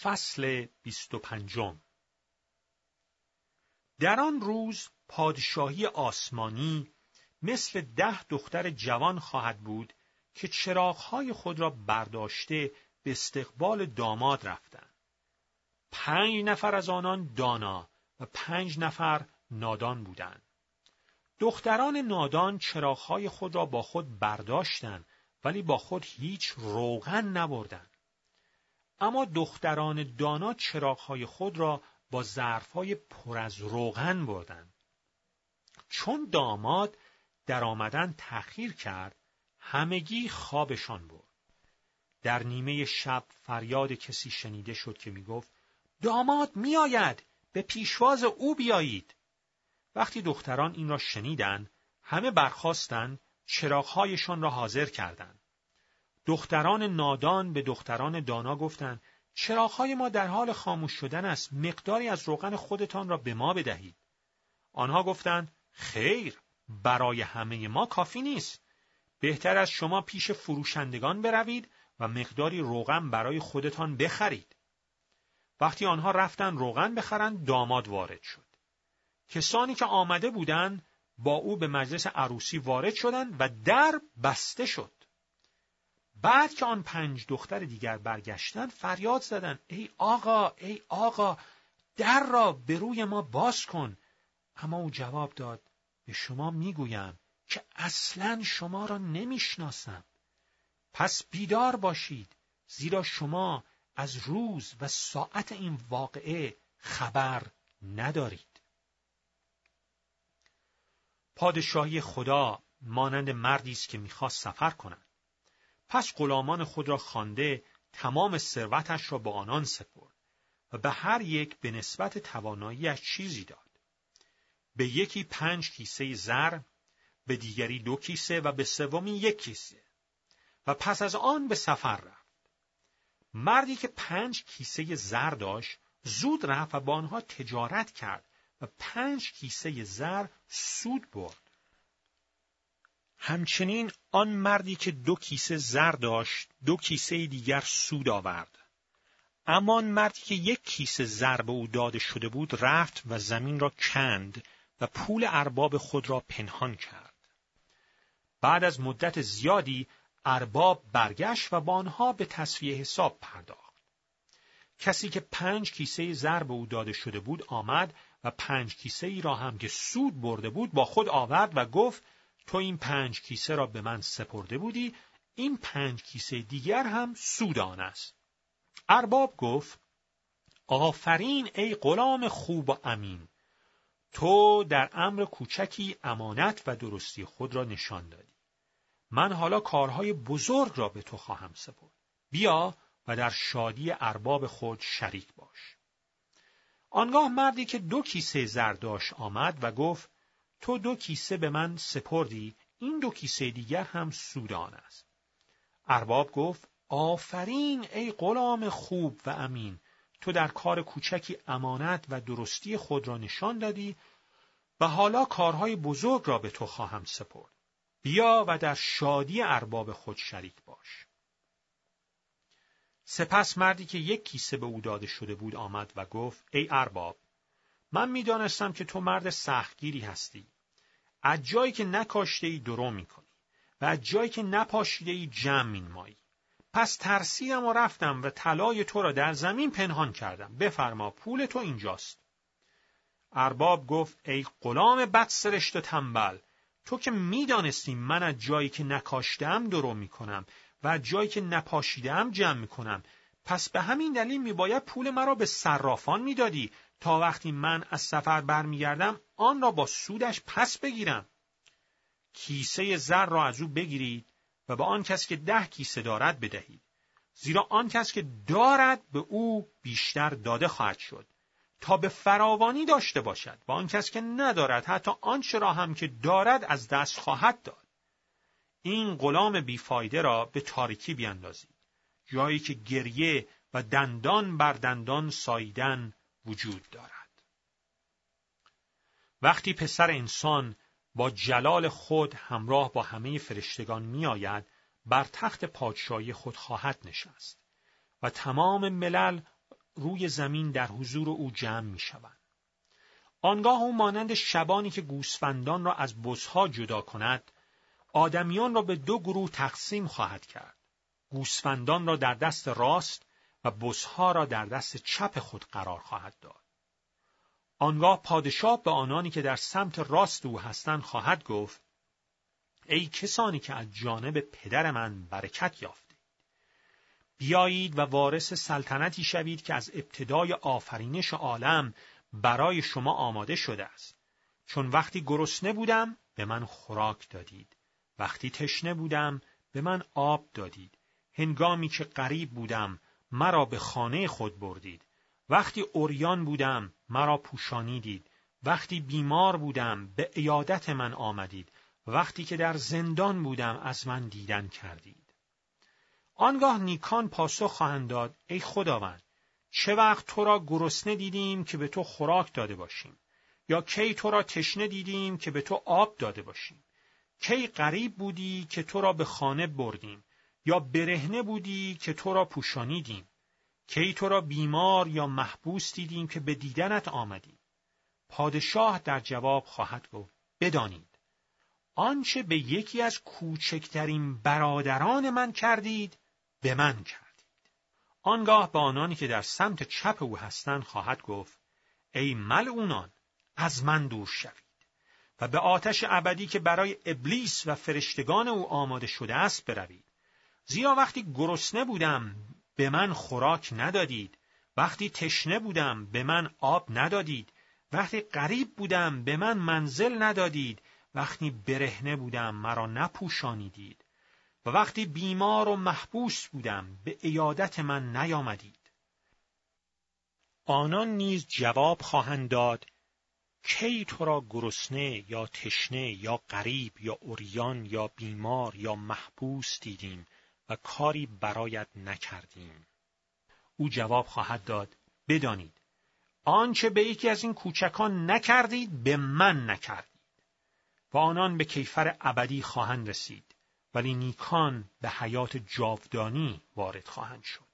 فصل 25. در آن روز پادشاهی آسمانی مثل 10 دختر جوان خواهد بود که چراغ‌های خود را برداشته به استقبال داماد رفتند. 5 نفر از آنان دانا و 5 نفر نادان بودند. دختران نادان چراغ‌های خود را با خود برداشتند ولی با خود هیچ روغن نبردند. اما دختران دانا چراغ‌های خود را با ظرف‌های پر از روغن بردند. چون داماد در آمدن تأخیر کرد، همگی خوابشان برد. در نیمه شب فریاد کسی شنیده شد که میگفت: داماد میآید، به پیشواز او بیایید. وقتی دختران این را شنیدند، همه برخاستند، چراغ‌هایشان را حاضر کردند. دختران نادان به دختران دانا گفتند: چراغ‌های ما در حال خاموش شدن است، مقداری از روغن خودتان را به ما بدهید. آنها گفتند: خیر، برای همه ما کافی نیست. بهتر از شما پیش فروشندگان بروید و مقداری روغن برای خودتان بخرید. وقتی آنها رفتند روغن بخرند، داماد وارد شد. کسانی که آمده بودند با او به مجلس عروسی وارد شدند و در بسته شد. بعد که آن 5 دختر دیگر برگشتند فریاد زدند: ای آقا، ای آقا، در را به روی ما باز کن. اما او جواب داد: به شما میگویم که اصلاً شما را نمیشناسم. پس بیدار باشید، زیرا شما از روز و ساعت این واقعه خبر ندارید. پادشاهی خدا مانند مردی است که می‌خواست سفر کند. پس غلامان خود را خوانده تمام ثروتش را به آنان سپرد و به هر یک به نسبت توانایی‌اش چیزی داد. به یکی 5 کیسه زر، به دیگری 2 کیسه و به سومی 1 کیسه. و پس از آن به سفر رفت. مردی که 5 کیسه زر داشت زود رفت و با آنها تجارت کرد و 5 کیسه زر سود برد. همچنین آن مردی که 2 کیسه زر داشت 2 کیسه دیگر سود آورد. اما آن مردی که 1 کیسه زر به او داده شده بود رفت و زمین را کند و پول ارباب خود را پنهان کرد. بعد از مدت زیادی ارباب برگشت و با آنها به تسویه حساب پرداخت. کسی که 5 کیسه زر به او داده شده بود آمد و 5 کیسه ای را هم که سود برده بود با خود آورد و گفت: تو این 5 کیسه را به من سپرده بودی، این 5 کیسه دیگر هم سود آن است. ارباب گفت: آفرین ای غلام خوب و امین، تو در امر کوچکی امانت و درستی خود را نشان دادی. من حالا کارهای بزرگ را به تو خواهم سپرد. بیا و در شادی ارباب خود شریک باش. آنگاه مردی که 2 کیسه زر داشت آمد و گفت: تو 2 کیسه به من سپردی، این 2 کیسه دیگر هم سود آن است. ارباب گفت: آفرین ای غلام خوب و امین، تو در کار کوچکی امانت و درستی خود را نشان دادی و حالا کارهای بزرگ را به تو خواهم سپرد. بیا و در شادی ارباب خود شریک باش. سپس مردی که 1 کیسه به او داده شده بود آمد و گفت: ای ارباب، من می‌دانستم که تو مرد سختگیری هستی. از جایی که نکاشته ای درو می‌کنی و از جایی که نپاشیده ای جمع می‌نمایی. پس ترسیدم و رفتم و طلای تو را در زمین پنهان کردم. بفرما، پول تو اینجاست. ارباب گفت: ای غلام بدسرشت و تنبل، تو که می‌دانستی من از جایی که نکاشتم درو می‌کنم و از جایی که نپاشیدم جمع می‌کنم، پس به همین دلیل می‌باید پول مرا به صرافان می‌دادی تا وقتی من از سفر برمیگردم آن را با سودش پس بگیرم. کیسه زر را از او بگیرید و به آن کس که 10 کیسه دارد بدهید، زیرا آن کس که دارد به او بیشتر داده خواهد شد تا به فراوانی داشته باشد و آن کس که ندارد حتی آنچه را هم که دارد از دست خواهد داد. این غلام بیفایده را به تاریکی بیاندازید، جایی که گریه و دندان بر دندان ساییدن وجود دارد. وقتی پسر انسان با جلال خود همراه با همه فرشتگان می آید، بر تخت پادشاهی خود خواهد نشست و تمام ملل روی زمین در حضور او جمع می‌شوند. آنگاه او مانند شبانی که گوسفندان را از بزها جدا کند، آدمیان را به دو گروه تقسیم خواهد کرد. گوسفندان را در دست راست و بزها را در دست چپ خود قرار خواهد داد. آنگاه پادشاه به آنانی که در سمت راست او هستند خواهد گفت: ای کسانی که از جانب پدر من برکت یافتید، بیایید و وارث سلطنتی شوید که از ابتدای آفرینش عالم برای شما آماده شده است. چون وقتی گرسنه بودم به من خوراک دادید، وقتی تشنه بودم به من آب دادید، هنگامی که غریب بودم مرا به خانه خود بردید، وقتی عریان بودم مرا پوشانیدید، وقتی بیمار بودم به عیادت من آمدید، وقتی که در زندان بودم از من دیدن کردید. آنگاه نیکان پاسخ خواهند داد: ای خداوند، چه وقت تو را گرسنه دیدیم که به تو خوراک داده باشیم، یا کی تو را تشنه دیدیم که به تو آب داده باشیم؟ کی غریب بودی که تو را به خانه بردیم، یا برهنه بودی که تو را پوشانیدیم؟ کی تو را بیمار یا محبوس دیدیم که به دیدنت آمدیم؟ پادشاه در جواب خواهد گفت: بدانید آنچه به یکی از کوچکترین برادران من کردید به من کردید. آنگاه به آنانی که در سمت چپ او هستند خواهد گفت: ای ملعونان، از من دور شوید و به آتش ابدی که برای ابلیس و فرشتگان او آماده شده است بروید. زیرا وقتی گرسنه بودم به من خوراک ندادید، وقتی تشنه بودم به من آب ندادید، وقتی غریب بودم به من منزل ندادید، وقتی برهنه بودم مرا نپوشانیدید، و وقتی بیمار و محبوس بودم به عیادت من نیامدید. آنان نیز جواب خواهند داد: کی تو را گرسنه یا تشنه یا غریب یا عریان یا بیمار یا محبوس دیدیم و کاری برایت نکردیم؟ او جواب خواهد داد: بدانید آنچه به یکی از این کوچکان نکردید به من نکردید. و آنان به کیفر ابدی خواهند رسید، ولی نیکان به حیات جاودانی وارد خواهند شد.